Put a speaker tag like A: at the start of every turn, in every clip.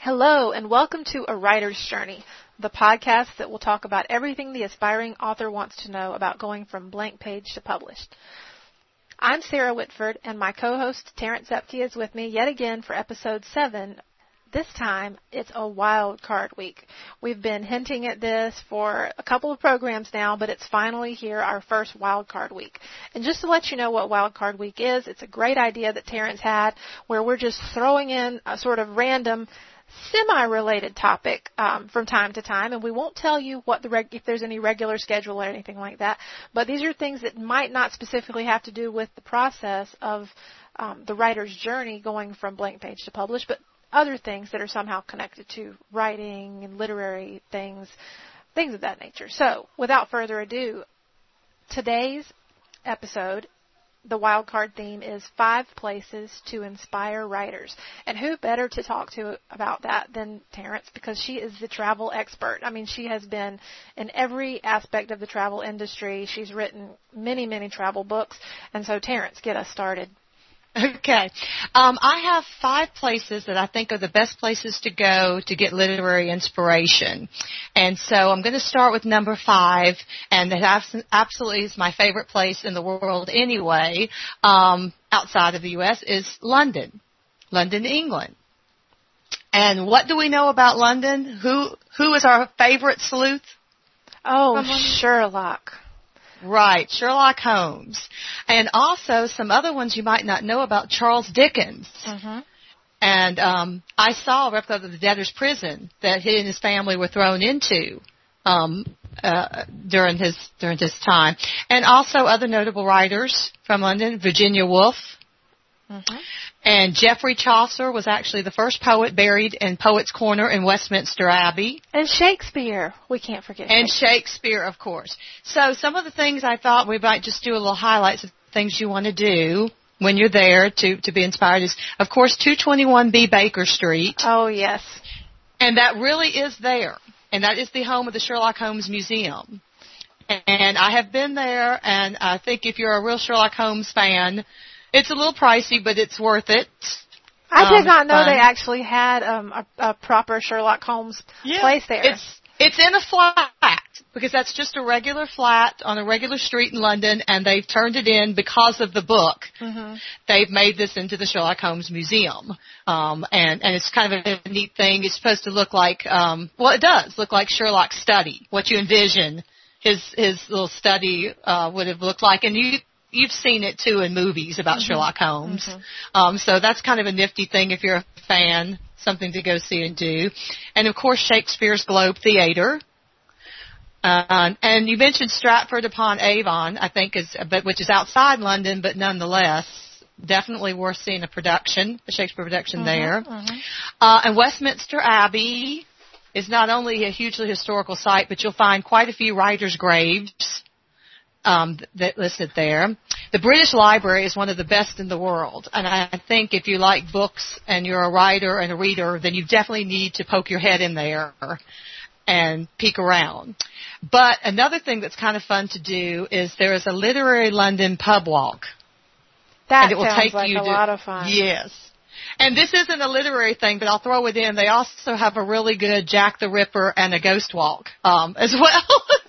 A: Hello, and welcome to A Writer's Journey, the podcast that will talk about everything the aspiring author wants to know about going from blank page to published. I'm Sarah Whitford, and my co-host Terrence Zepke is with me yet again for episode 7. This time, it's a wild card week. We've been hinting at this for a couple of programs now, but it's finally here, our first wild card week. And just to let you know what wild card week is, it's a great idea that Terrence had where we're just throwing in a sort of random semi-related topic from time to time, and we won't tell you what if there's any regular schedule or anything like that, but these are things that might not specifically have to do with the process of the writer's journey going from blank page to published, but other things that are somehow connected to writing and literary things of that nature. So, without further ado, today's episode, the wildcard theme is 5 places to inspire writers. And who better to talk to about that than Terrence, because she is the travel expert. I mean, she has been in every aspect of the travel industry. She's written many, many travel books. And so, Terrence, get us started.
B: Okay. I have 5 places that I think are the best places to go to get literary inspiration. And so I'm going to start with number 5, and that absolutely is my favorite place in the world anyway, outside of the U.S., is London, England. And what do we know about London? Who is our favorite sleuth?
A: Oh, Sherlock.
B: Right, Sherlock Holmes. And also some other ones you might not know about, Charles Dickens. Mm-hmm. And I saw a replica of the debtor's prison that he and his family were thrown into during his time. And also other notable writers from London, Virginia Woolf. Mm-hmm. And Geoffrey Chaucer was actually the first poet buried in Poets' Corner in Westminster Abbey.
A: And Shakespeare. We can't forget
B: And Shakespeare, of course. So some of the things I thought we might just do a little highlights of things you want to do when you're there to be inspired is, of course, 221B Baker Street.
A: Oh, yes.
B: And that really is there. And that is the home of the Sherlock Holmes Museum. And I have been there, and I think if you're a real Sherlock Holmes fan, it's a little pricey, but it's worth it.
A: I did not know they actually had a proper Sherlock Holmes place there.
B: It's in a flat, because that's just a regular flat on a regular street in London, and they've turned it in because of the book. Mm-hmm. They've made this into the Sherlock Holmes Museum. And it's kind of a neat thing. It's supposed to look like, it does look like Sherlock's study, what you envision his little study would have looked like. And You've seen it, too, in movies about mm-hmm. Sherlock Holmes. Mm-hmm. So that's kind of a nifty thing if you're a fan, something to go see and do. And, of course, Shakespeare's Globe Theatre. And you mentioned Stratford-upon-Avon, I think, which is outside London, but nonetheless, definitely worth seeing a Shakespeare production mm-hmm. there. Mm-hmm. And Westminster Abbey is not only a hugely historical site, but you'll find quite a few writers' graves that listed there. The British Library is one of the best in the world, and I think if you like books and you're a writer and a reader, then you definitely need to poke your head in there and peek around. But another thing that's kind of fun to do is there is a Literary London pub walk.
A: That sounds like a lot of fun.
B: Yes. And this isn't a literary thing, but I'll throw it in. They also have a really good Jack the Ripper and a ghost walk as well.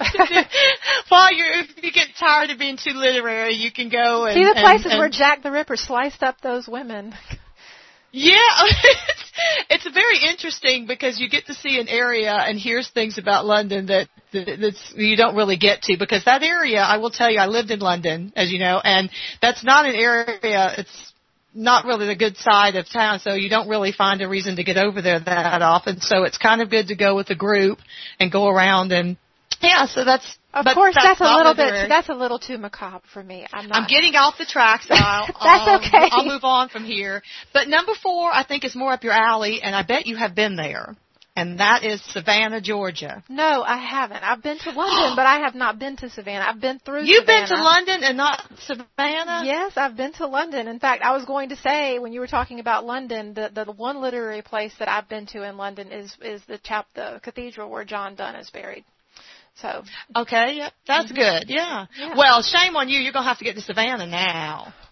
B: If you get tired of being too literary, you can go and
A: see the places where Jack the Ripper sliced up those women.
B: Yeah, it's very interesting because you get to see an area and here's things about London that's you don't really get to, because that area, I will tell you, I lived in London, as you know, and that's not an area, it's not really the good side of town, so you don't really find a reason to get over there that often. So it's kind of good to go with a group and go around and so that's
A: a little bit. That's a little too macabre for me. I'm
B: getting off the tracks.
A: That's okay.
B: I'll move on from here. But number 4, I think, is more up your alley, and I bet you have been there. And that is Savannah, Georgia.
A: No, I haven't. I've been to London, but I have not been to Savannah. I've been through
B: You've
A: Savannah.
B: Been to London and not Savannah?
A: Yes, I've been to London. In fact, I was going to say, when you were talking about London, the one literary place that I've been to in London is the cathedral where John Donne is buried. So.
B: Okay, yeah, that's mm-hmm. good, yeah. Well, shame on you. You're going to have to get to Savannah now.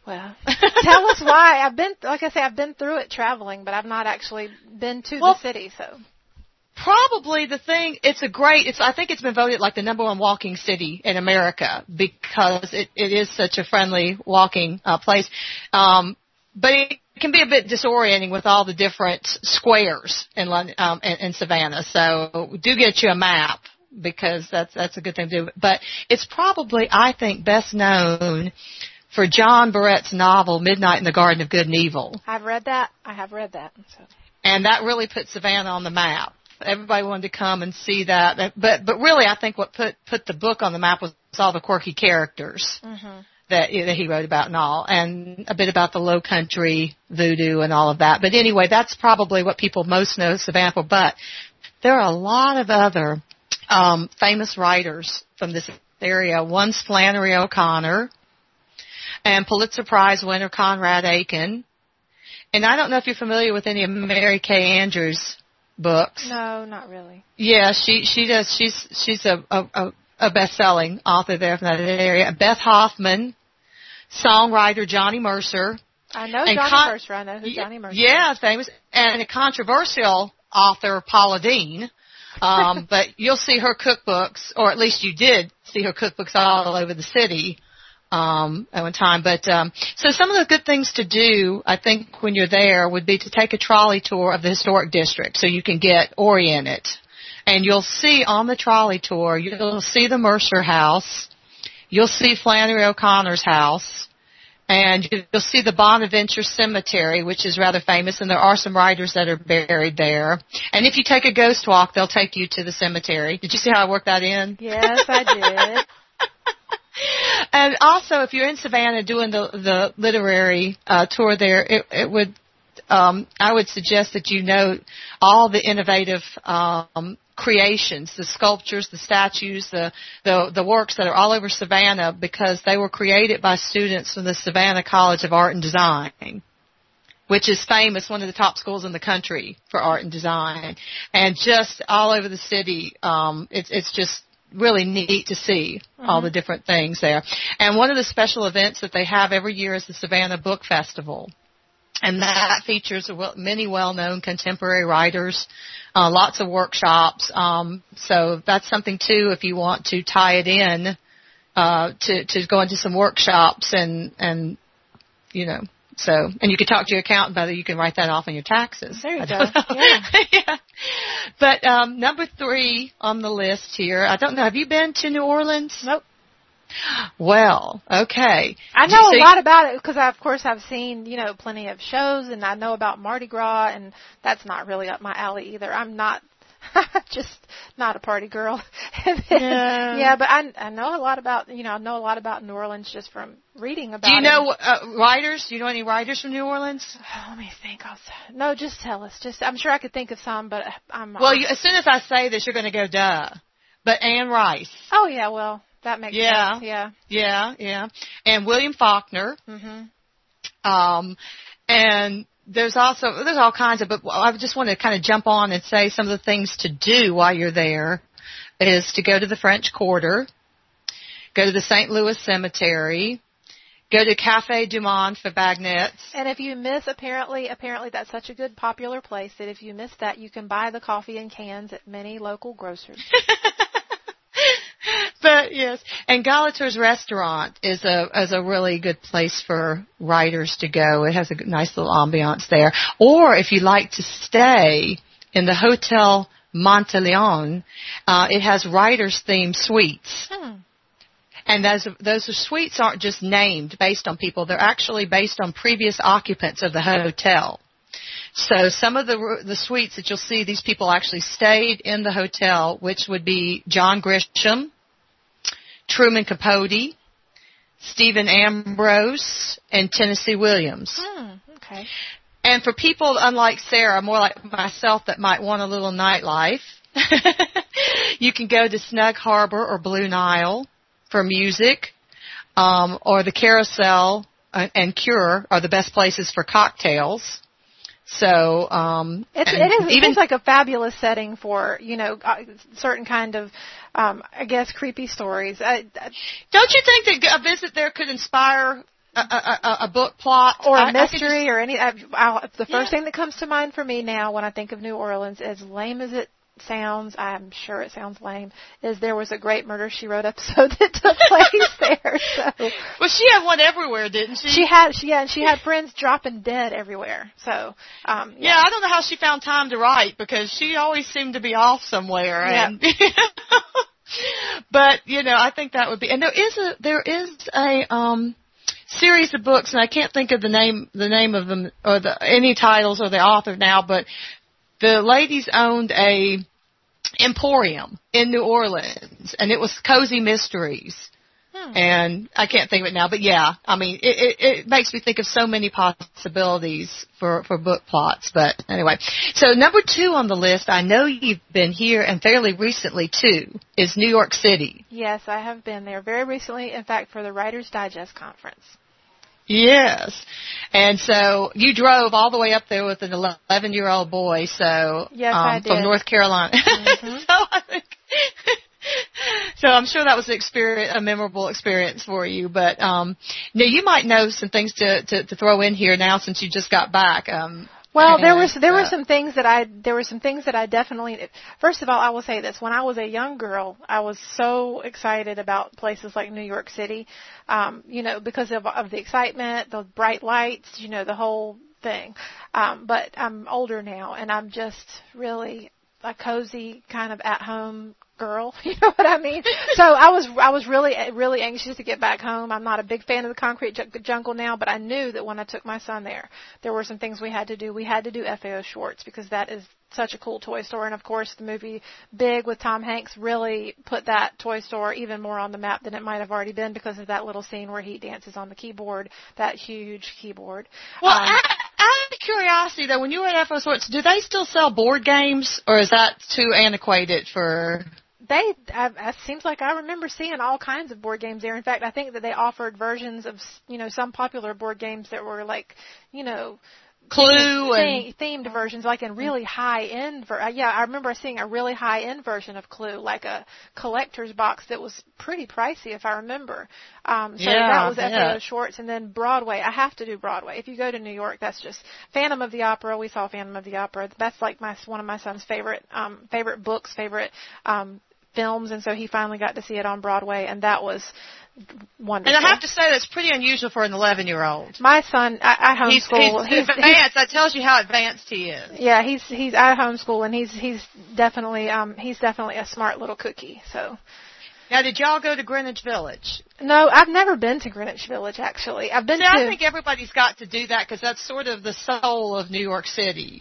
A: Well, tell us why. I've been through it traveling, but I've not actually been to the city, so.
B: Probably the thing, I think it's been voted like the number one walking city in America because it is such a friendly walking place. But it can be a bit disorienting with all the different squares in London, in Savannah. So do get you a map because that's a good thing to do. But it's probably, I think, best known for John Barrett's novel Midnight in the Garden of Good and Evil.
A: I've read that. I have read that. So.
B: And that really put Savannah on the map. Everybody wanted to come and see that. But really, I think what put the book on the map was all the quirky characters that he wrote about and all, and a bit about the Low Country voodoo and all of that. But anyway, that's probably what people most know Savannah for. But there are a lot of other famous writers from this area. One's Flannery O'Connor and Pulitzer Prize winner Conrad Aiken. And I don't know if you're familiar with any of Mary Kay Andrews' books.
A: No, not really.
B: Yeah, she does. She's a best-selling author there from that area. Beth Hoffman, songwriter Johnny Mercer.
A: I know Johnny Mercer. I know who Johnny Mercer is.
B: Yeah, famous. And a controversial author, Paula Deen. But you'll see her cookbooks, or at least you did see her cookbooks all over the city at one time. But so some of the good things to do, I think, when you're there would be to take a trolley tour of the historic district so you can get oriented. And you'll see on the trolley tour, you'll see the Mercer House, you'll see Flannery O'Connor's house, and you'll see the Bonaventure Cemetery, which is rather famous, and there are some writers that are buried there. And if you take a ghost walk, they'll take you to the cemetery. Did you see how I worked that in?
A: Yes, I did.
B: And also, if you're in Savannah doing the literary tour there, it would I would suggest that you note all the innovative creations, the sculptures, the statues, the works that are all over Savannah because they were created by students from the Savannah College of Art and Design, which is famous, one of the top schools in the country for art and design. And just all over the city, it's just really neat to see all the different things there. And one of the special events that they have every year is the Savannah Book Festival. And that features many well-known contemporary writers, lots of workshops. So that's something, too, if you want to tie it in to go into some workshops and you know. So, and you can talk to your accountant about it. You can write that off on your taxes.
A: There you go. Yeah.
B: Yeah. But number 3 on the list here, I don't know, have you been to New Orleans?
A: Nope.
B: Well, okay.
A: I know a lot about it because, of course, I've seen, plenty of shows, and I know about Mardi Gras, and that's not really up my alley either. I'm not, just not a party girl. Yeah, but I know a lot about, New Orleans just from reading about it.
B: Do you know writers? Do you know any writers from New Orleans?
A: Let me think. No, just tell us. I'm sure I could think of some, but I'm not.
B: Well, as soon as I say this, you're going to go, duh. But Anne Rice.
A: Oh, yeah, well. That makes sense.
B: Yeah. And William Faulkner. And there's all kinds of, but I just want to kind of jump on and say some of the things to do while you're there is to go to the French Quarter, go to the St. Louis Cemetery, go to Café du Monde for bagnettes.
A: And if you miss, apparently that's such a good popular place that if you miss that, you can buy the coffee in cans at many local grocers.
B: But yes, and Galater's Restaurant is a really good place for writers to go. It has a nice little ambiance there. Or if you like to stay in the Hotel Monteleone, it has writers themed suites. And those suites aren't just named based on people; they're actually based on previous occupants of the hotel. So some of the suites that you'll see, these people actually stayed in the hotel, which would be John Grisham, Truman Capote, Stephen Ambrose, and Tennessee Williams.
A: Okay.
B: And for people unlike Sarah, more like myself, that might want a little nightlife, you can go to Snug Harbor or Blue Nile for music, or the Carousel and Cure are the best places for cocktails. So
A: it is like a fabulous setting for certain kind of I guess creepy stories.
B: Don't you think that a visit there could inspire a book plot
A: or a mystery or any. The first thing that comes to mind for me now when I think of New Orleans, as lame as it sounds, I'm sure it sounds lame, is there was a Great Murder, She Wrote episode that took place there. So.
B: Well, she had one everywhere, didn't she?
A: She had friends dropping dead everywhere. So,
B: yeah, I don't know how she found time to write because she always seemed to be off somewhere. And but I think that would be. And there is a series of books, and I can't think of the name of them or any titles or the author now, but the ladies owned a emporium in New Orleans, and it was Cozy Mysteries. And I can't think of it now, but yeah, I mean, it makes me think of so many possibilities for book plots. But anyway, so number 2 on the list, I know you've been here and fairly recently too, is New York City.
A: Yes, I have been there very recently, in fact, for the Writers Digest conference.
B: Yes. And so you drove all the way up there with an 11-year-old boy, so
A: yes, I did.
B: From North Carolina.
A: Mm-hmm.
B: So I'm sure that was a memorable experience for you. But now you might know some things to throw in here now since you just got back.
A: Well, there were some things that I definitely. First of all, I will say this: when I was a young girl, I was so excited about places like New York City, because of the excitement, the bright lights, the whole thing. But I'm older now, and I'm just really a cozy kind of at-home girl, you know what I mean? So I was really, really anxious to get back home. I'm not a big fan of the concrete jungle now, but I knew that when I took my son there were some things we had to do. We had to do FAO Schwarz because that is such a cool toy store. And of course the movie Big with Tom Hanks really put that toy store even more on the map than it might have already been because of that little scene where he dances on the keyboard, that huge keyboard.
B: Well, out of curiosity though, when you were at FAO Schwarz, do they still sell board games or is that too antiquated for...
A: It seems like I remember seeing all kinds of board games there. In fact, I think that they offered versions of, some popular board games that were like,
B: Clue
A: themed versions, like in really high-end. I remember seeing a really high-end version of Clue, like a collector's box that was pretty pricey, if I remember. That was FAO Schwarz, and then Broadway. I have to do Broadway. If you go to New York, that's just Phantom of the Opera. We saw Phantom of the Opera. That's like one of my son's favorite books, favorite films, and so he finally got to see it on Broadway, and that was wonderful.
B: And I have to say that's pretty unusual for an 11-year-old.
A: My son, I homeschool.
B: He's advanced. That tells you how advanced he is.
A: Yeah, he's I homeschool, and he's definitely a smart little cookie. So.
B: Now, did y'all go to Greenwich Village?
A: No, I've never been to Greenwich Village, actually. I
B: think everybody's got to do that because that's sort of the soul of New York City.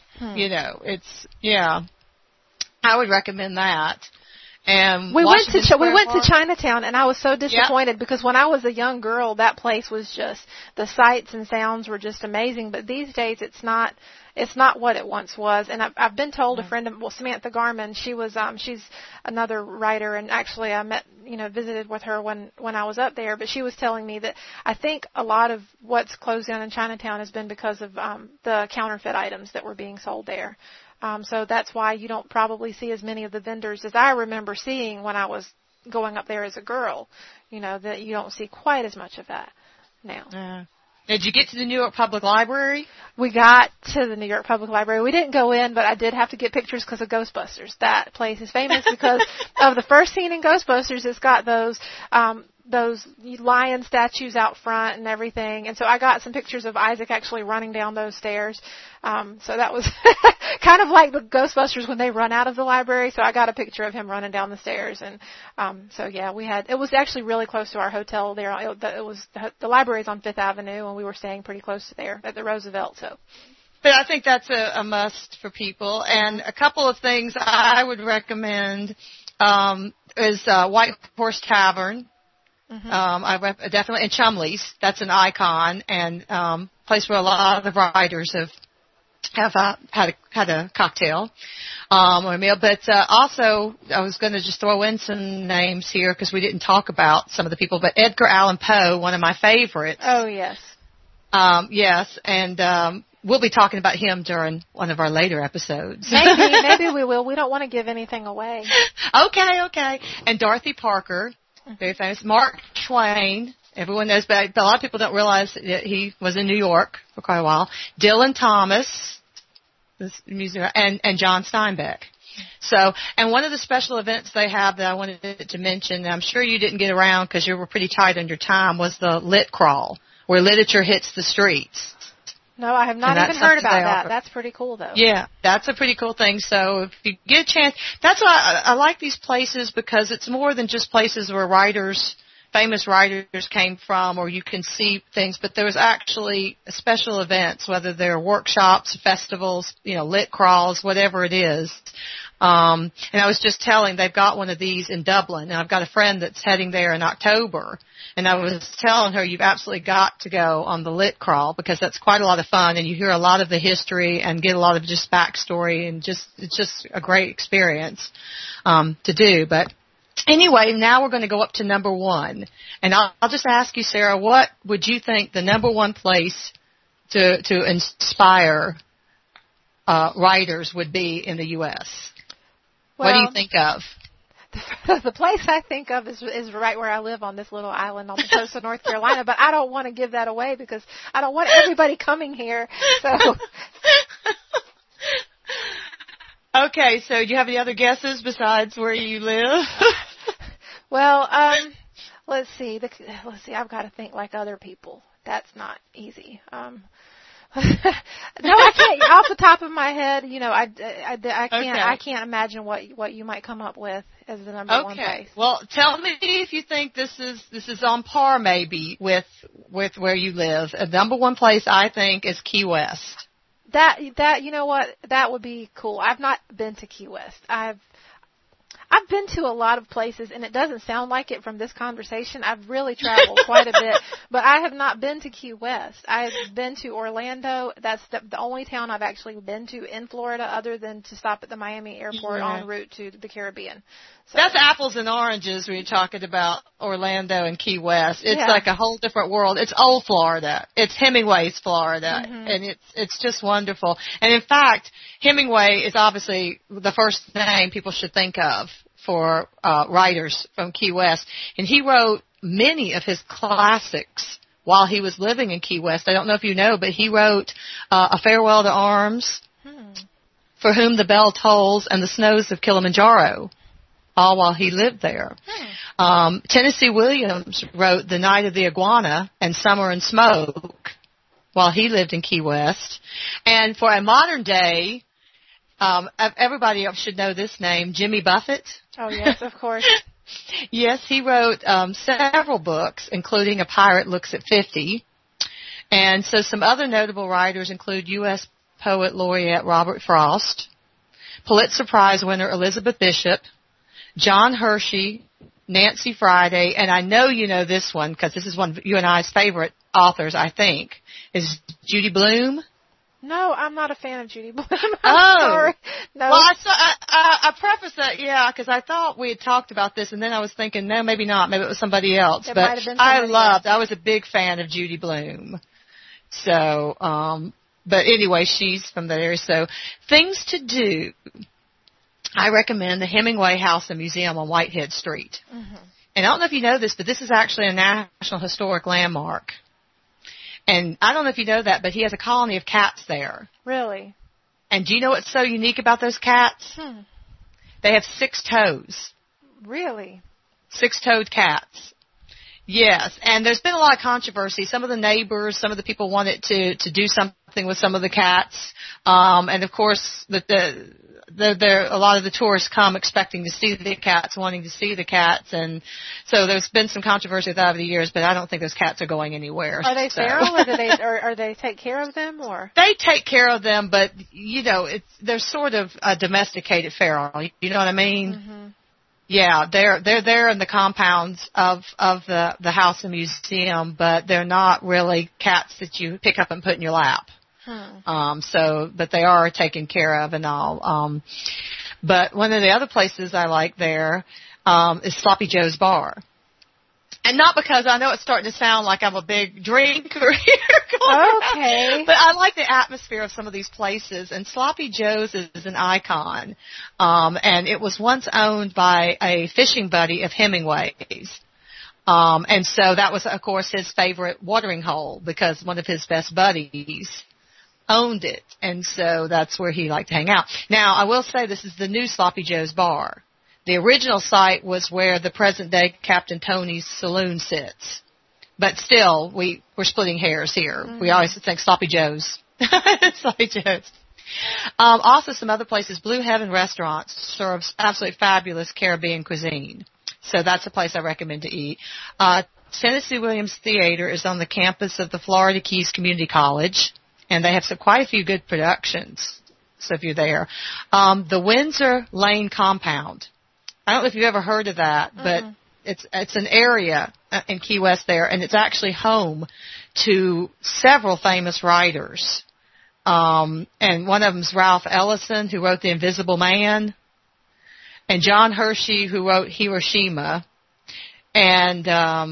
B: I would recommend that. And
A: we went to Chinatown, and I was so disappointed because when I was a young girl, that place was just, the sights and sounds were just amazing. But these days, it's not what it once was. And I've been told, a friend of, Samantha Garman, she's another writer, and actually I visited with her when I was up there. But she was telling me that I think a lot of what's closed down in Chinatown has been because of the counterfeit items that were being sold there. So that's why you don't probably see as many of the vendors as I remember seeing when I was going up there as a girl. That you don't see quite as much of that now.
B: Did you get to the New York Public Library?
A: We got to the New York Public Library. We didn't go in, but I did have to get pictures because of Ghostbusters. That place is famous because of the first scene in Ghostbusters. It's got those lion statues out front and everything. And so I got some pictures of Isaac actually running down those stairs. So that was kind of like the Ghostbusters when they run out of the library. So I got a picture of him running down the stairs. And it was actually really close to our hotel there. The library's on Fifth Avenue, and we were staying pretty close to there at the Roosevelt. So.
B: But I think that's a must for people. And a couple of things I would recommend is White Horse Tavern. Mm-hmm. Definitely, and Chumley's. That's an icon and place where a lot of writers have had a cocktail or a meal. But also, I was going to just throw in some names here because we didn't talk about some of the people. But Edgar Allan Poe, one of my favorites.
A: Oh yes.
B: Yes, and we'll be talking about him during one of our later episodes.
A: Maybe we will. We don't want to give anything away.
B: Okay. And Dorothy Parker. Very famous. Mark Twain Everyone knows, but a lot of people don't realize that he was in New York for quite a while. Dylan Thomas, this music, and John Steinbeck. So, and one of the special events they have that I wanted to mention, and I'm sure you didn't get around because you were pretty tight on your time, was the Lit Crawl, where literature hits the streets.
A: No, I have not even heard about that. That's pretty cool, though.
B: Yeah, that's a pretty cool thing. So if you get a chance, that's why I like these places, because it's more than just places where famous writers came from, or you can see things, but there's actually special events, whether they're workshops, festivals, lit crawls, whatever it is. And I was just telling, they've got one of these in Dublin, and I've got a friend that's heading there in October, and I was telling her, you've absolutely got to go on the lit crawl, because that's quite a lot of fun, and you hear a lot of the history and get a lot of just backstory, and it's just a great experience to do. But anyway, now we're going to go up to number one, and I'll just ask you, Sarah, what would you think the number one place to inspire writers would be in the U.S.?
A: Well,
B: what do you think of?
A: The place I think of is right where I live on this little island on the coast of North Carolina, but I don't want to give that away because I don't want everybody coming here. So.
B: Okay, so do you have any other guesses besides where you live?
A: Well, let's see. I've got to think like other people. That's not easy. No, I can't. Off the top of my head, I can't.
B: Okay.
A: I can't imagine what you might come up with as the number one place.
B: Okay. Well, tell me if you think this is on par maybe with where you live. The number one place I think is Key West.
A: That you know what? That would be cool. I've not been to Key West. I've been to a lot of places, and it doesn't sound like it from this conversation. I've really traveled quite a bit, but I have not been to Key West. I've been to Orlando. That's the only town I've actually been to in Florida, other than to stop at the Miami airport en route to the Caribbean. So. That's
B: apples and oranges when you're talking about Orlando and Key West. It's like a whole different world. It's old Florida. It's Hemingway's Florida, and it's just wonderful. And in fact, Hemingway is obviously the first name people should think of for writers from Key West. And he wrote many of his classics while he was living in Key West. I don't know if you know, but he wrote A Farewell to Arms, For Whom the Bell Tolls, and The Snows of Kilimanjaro, all while he lived there. Tennessee Williams wrote The Night of the Iguana and Summer and Smoke while he lived in Key West. And for a modern day, everybody else should know this name, Jimmy Buffett.
A: Oh, yes, of course.
B: Yes, he wrote several books, including A Pirate Looks at 50. And so some other notable writers include U.S. Poet Laureate Robert Frost, Pulitzer Prize winner Elizabeth Bishop, John Hershey, Nancy Friday, and I know you know this one because this is one of you and I's favorite authors, I think, is Judy Blume.
A: No, I'm not a fan of Judy Blume.
B: Sorry.
A: No.
B: Well, I prefaced that, because I thought we had talked about this, and then I was thinking, no, maybe not. Maybe it was somebody else.
A: It might have been somebody else.
B: I was a big fan of Judy Blume. So, but anyway, she's from that area. So, things to do. I recommend the Hemingway House and Museum on Whitehead Street. And I don't know if you know this, but this is actually a National Historic Landmark. And I don't know if you know that, but he has a colony of cats there.
A: Really?
B: And do you know what's so unique about those cats? They have 6 toes.
A: Really?
B: 6-toed cats. Yes, and there's been a lot of controversy. Some of the neighbors, some of the people wanted to do something with some of the cats. And of course, a lot of the tourists come expecting to see the cats, wanting to see the cats, and so there's been some controversy with that over the years. But I don't think those cats are going anywhere.
A: Are they feral, or they take care of them, or
B: they take care of them? But they're sort of a domesticated feral. You know what I mean? Yeah, they're there in the compounds of the house and museum, but they're not really cats that you pick up and put in your lap. But they are taken care of and all. But one of the other places I like there, is Sloppy Joe's Bar. And not because I know it's starting to sound like I'm a big drinker here.
A: Okay.
B: But I like the atmosphere of some of these places. And Sloppy Joe's is an icon. And it was once owned by a fishing buddy of Hemingway's. And so that was, of course, his favorite watering hole because one of his best buddies owned it. And so that's where he liked to hang out. Now, I will say this is the new Sloppy Joe's bar. The original site was where the present-day Captain Tony's Saloon sits. But still, we're splitting hairs here. Mm-hmm. We always think Sloppy Joe's. Sloppy Joe's. Also, some other places, Blue Heaven Restaurant serves absolutely fabulous Caribbean cuisine. So that's a place I recommend to eat. Tennessee Williams Theater is on the campus of the Florida Keys Community College, and they have quite a few good productions, so if you're there. The Windsor Lane Compound. I don't know if you've ever heard of that, but it's an area in Key West there, and it's actually home to several famous writers. And one of them is Ralph Ellison, who wrote The Invisible Man, and John Hershey, who wrote Hiroshima, and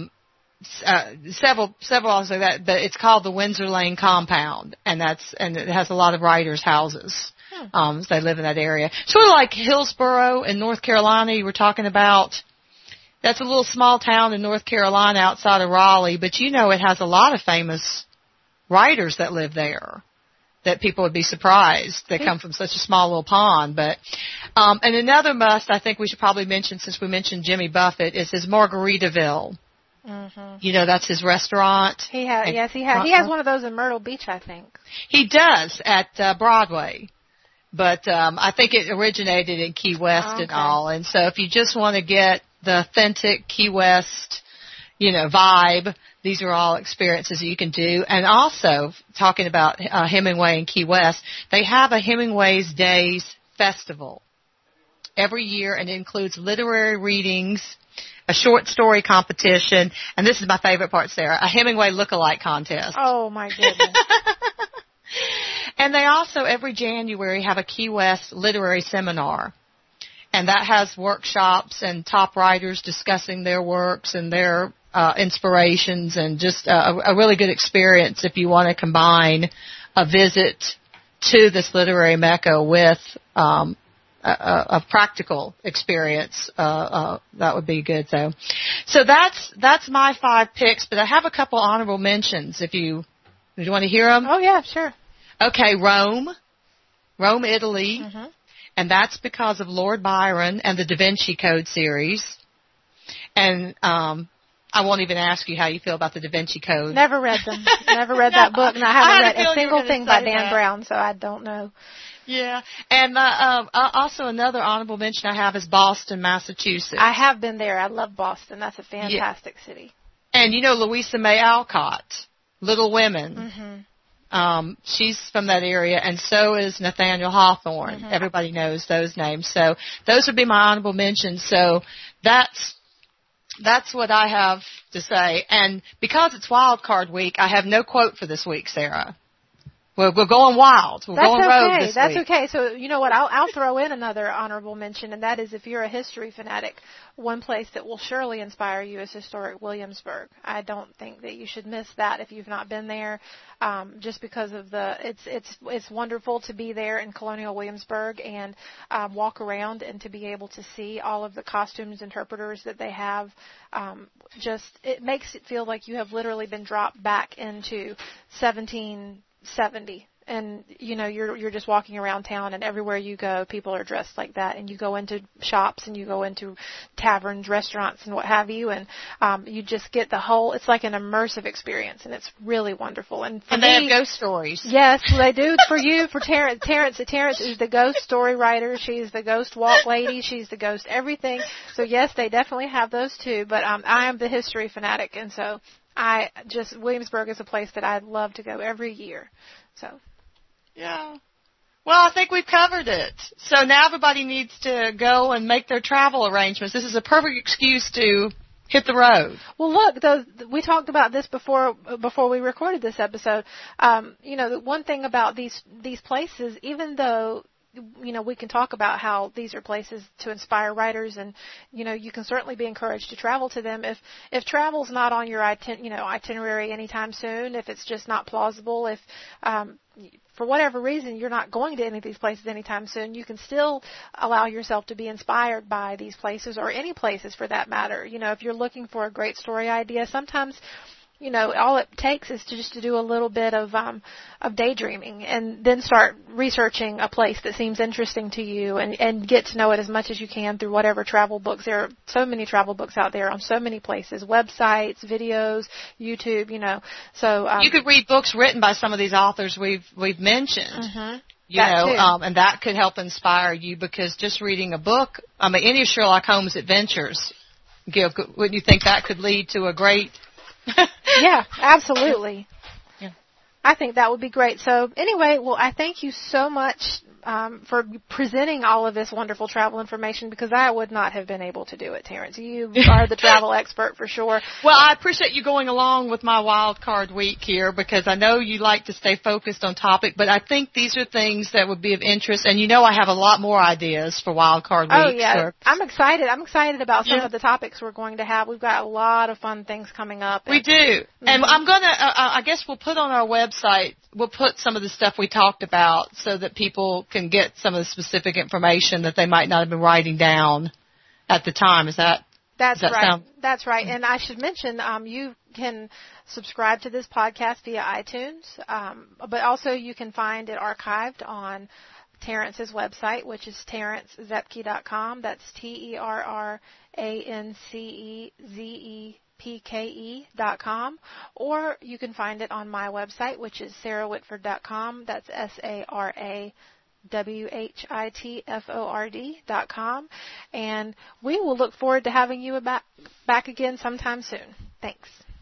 B: several also that. But it's called the Windsor Lane Compound, and it has a lot of writers' houses. So they live in that area. Sort of like Hillsborough in North Carolina you were talking about. That's a little small town in North Carolina outside of Raleigh, but you know it has a lot of famous writers that live there that people would be surprised. They come from such a small little pond. But and another must I think we should probably mention, since we mentioned Jimmy Buffett, is his Margaritaville. Mm-hmm. You know, that's his restaurant.
A: He has one of those in Myrtle Beach, I think.
B: He does at Broadway. But I think it originated in Key West and all. And so if you just want to get the authentic Key West, vibe, these are all experiences that you can do. And also, talking about Hemingway and Key West, they have a Hemingway's Days Festival every year, and it includes literary readings, a short story competition, and this is my favorite part, Sarah, a Hemingway look-alike contest.
A: Oh, my goodness.
B: And they also, every January, have a Key West literary seminar. And that has workshops and top writers discussing their works and their inspirations, and just a really good experience if you want to combine a visit to this literary mecca with a practical experience. That would be good, though. So that's my 5 picks, but I have a couple honorable mentions if you want to hear them.
A: Oh, yeah, sure.
B: Okay, Rome, Italy, and that's because of Lord Byron and the Da Vinci Code series. And I won't even ask you how you feel about the Da Vinci Code.
A: Never read them. Never read that book, and I haven't read a single thing by Dan Brown, so I don't know.
B: Yeah, and also another honorable mention I have is Boston, Massachusetts.
A: I have been there. I love Boston. That's a fantastic city.
B: And Louisa May Alcott, Little Women. She's from that area, and so is Nathaniel Hawthorne. Everybody knows those names. So those would be my honorable mentions. So that's what I have to say. And because it's Wild Card Week, I have no quote for this week, Sarah. We're going wild. We're going rogue this week.
A: That's okay. So you know what? I'll throw in another honorable mention, and that is, if you're a history fanatic, one place that will surely inspire you is historic Williamsburg. I don't think that you should miss that if you've not been there, just because of it's wonderful to be there in colonial Williamsburg and walk around and to be able to see all of the costumes interpreters that they have. It makes it feel like you have literally been dropped back into 1770, and you're just walking around town, and everywhere you go people are dressed like that, and you go into shops and you go into taverns, restaurants, and what have you, and you just get it's like an immersive experience, and it's really wonderful. And
B: they have ghost stories.
A: Yes, they do. For Terrence is the ghost story writer. She's the ghost walk lady. She's the ghost everything. So yes, they definitely have those too, but I am the history fanatic, and so Williamsburg is a place that I'd love to go every year. So.
B: Yeah. Well, I think we've covered it. So now everybody needs to go and make their travel arrangements. This is a perfect excuse to hit the road.
A: Well, look, we talked about this before we recorded this episode. The one thing about these places, even though we can talk about how these are places to inspire writers, and you can certainly be encouraged to travel to them. If travel's not on your itinerary anytime soon, if it's just not plausible, if for whatever reason you're not going to any of these places anytime soon, you can still allow yourself to be inspired by these places, or any places for that matter. If you're looking for a great story idea, sometimes all it takes is to do a little bit of daydreaming, and then start researching a place that seems interesting to you, and get to know it as much as you can through whatever travel books. There are so many travel books out there on so many places, websites, videos, YouTube, So
B: you could read books written by some of these authors we've mentioned.
A: Mm-hmm.
B: And that could help inspire you, because just reading a book, any of Sherlock Holmes' adventures, Gil, wouldn't you think that could lead to a great...
A: Yeah, absolutely.
B: Yeah.
A: I think that would be great. So anyway, well, I thank you so much for presenting all of this wonderful travel information, because I would not have been able to do it, Terrence. You are the travel expert for sure.
B: Well, I appreciate you going along with my wild card week here, because I know you like to stay focused on topic, but I think these are things that would be of interest. And I have a lot more ideas for wild card week.
A: Oh, yeah. I'm excited. I'm excited about some of the topics we're going to have. We've got a lot of fun things coming up.
B: We do. Mm-hmm. And I'm going to, I guess we'll put on our website, we'll put some of the stuff we talked about so that people can get some of the specific information that they might not have been writing down at the time.
A: That's right. That's right. And I should mention, you can subscribe to this podcast via iTunes, but also you can find it archived on Terrence's website, which is terrencezepke.com. That's TerranceZepke.com, or you can find it on my website, which is sarahwhitford.com. That's SARAWHITFORD.com, and we will look forward to having you back again sometime soon. Thanks.